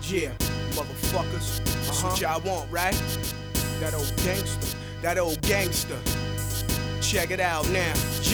Yeah, motherfuckers, that's what y'all want, right? That old gangster. Check it out now.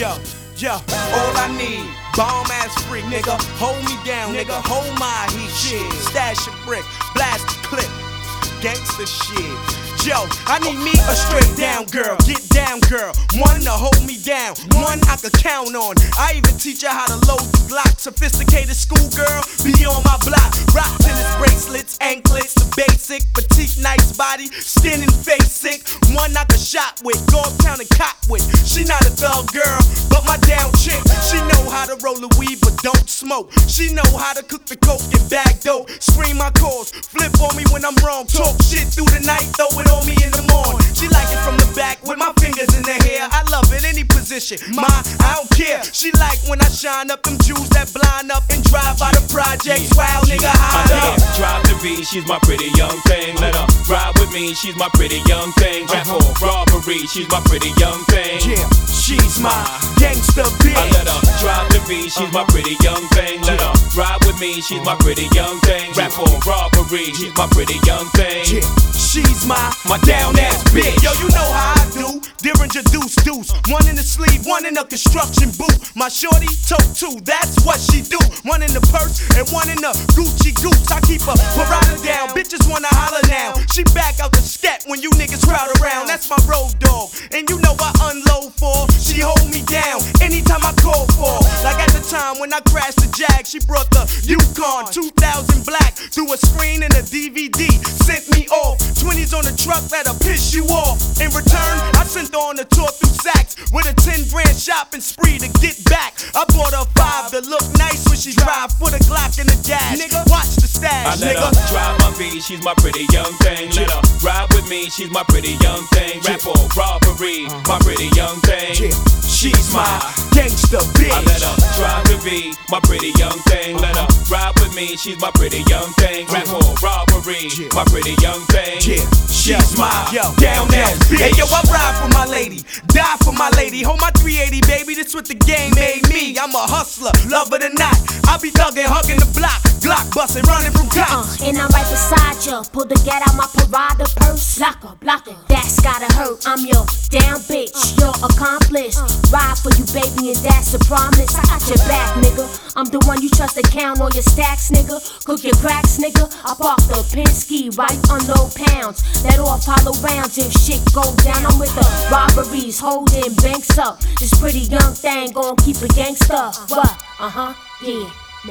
Yo, all I need, bomb ass freak, nigga. Hold me down, nigga. Hold my heat, shit. Stash a brick, blast the clip. Gangster shit. Yo, I need me a straight down girl, get down girl, one to hold me down, one I could count on. I even teach her how to load the Glock. Sophisticated schoolgirl, be on my block. Rock tennis bracelets, anklets, the basic, petite, nice body, skin and face sick. One I could shop with, go uptown and cop with. She not a thug girl, but my down chick. She know how to roll the weed but don't smoke. She know how to cook the coke and bag dope. Scream my calls, flip on me when I'm wrong. Talk shit through the night, throw it on me in the morning. She like it from the back with my fingers in her hair. I love it, any position, I don't care. She like when I shine up them jewels that blind up and drive by the projects. Wow, nigga, high up. Drive the V, she's my pretty young thing. Let her ride with me, she's my pretty young thing. Rap for robbery, she's my pretty young thing. Yeah, she's my gangster bitch. I let her drive the V, she's my pretty young thing. Let her ride with me, she's my pretty young thing. Rap for robbery, she's my pretty young thing. Yeah, she's my down ass bitch. Yo, you know how I do. Derringer deuce. One in the sleeve, one in the construction boot. My shorty tote two, that's what she do. One in the purse and one in the Gucci goose. I keep her parada down, bitches wanna holler now. She back out the step when you niggas crowd around. That's my road dog, and you know I unload for. She hold me down anytime I call for. Like at the time when I crashed the Jag, she brought the Yukon 2000 black through a screen and a DVD. Sent me off, 20s on the truck that'll piss you off. In return, I sent her on a tour through Saks with a 10 grand shopping spree to get back. I bought her 5 to look nice when she drive for the Glock in the dash. Nigga, watch the stash, I let her drive my V, she's my pretty young thing. Let her ride with me, she's my pretty young thing. Rap for robbery, my pretty young thing. She's my gangster bitch. I let her drive the V, my pretty young thing. Let her ride with me, she's my pretty young thing. Rap for robbery, my pretty young thing. She's my down ass bitch. Hey yo, I ride for my lady, die for my lady. Hold my 380, baby, this what the game made me. I'm a hustler, love it or not. I be thugging, hugging the block, Glock busting, running from cops. And I'm right beside you. Pull the gat out my parada purse. Blocker, that's gotta hurt. I'm your down bitch, your accomplice. Ride for you, baby, and that's a promise. I got your back, nigga. I'm the one you trust to count all your stacks, nigga. Cook your cracks, nigga. I park the Penske right unload pounds. That all follow rounds if shit go down. I'm with the robberies, holding banks up. This pretty young thing gon' keep it gangsta. What? Yeah.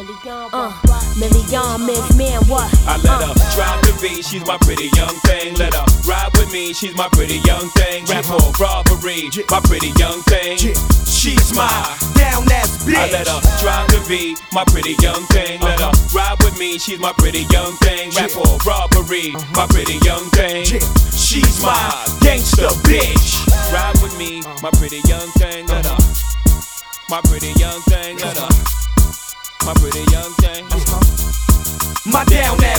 Million man, what? I let her drive the V, she's my pretty young thing. Let her ride with me, she's my pretty young thing. Rap for robbery, my pretty young thing. She's my down ass bitch. I let her drive the V, my pretty young thing. Let her ride with me, she's my pretty young thing. Rap for robbery, my pretty young thing. She's my gangster bitch. Ride with me, my pretty young thing. Let her, my pretty young thing. Let her, my pretty young thing. My down ass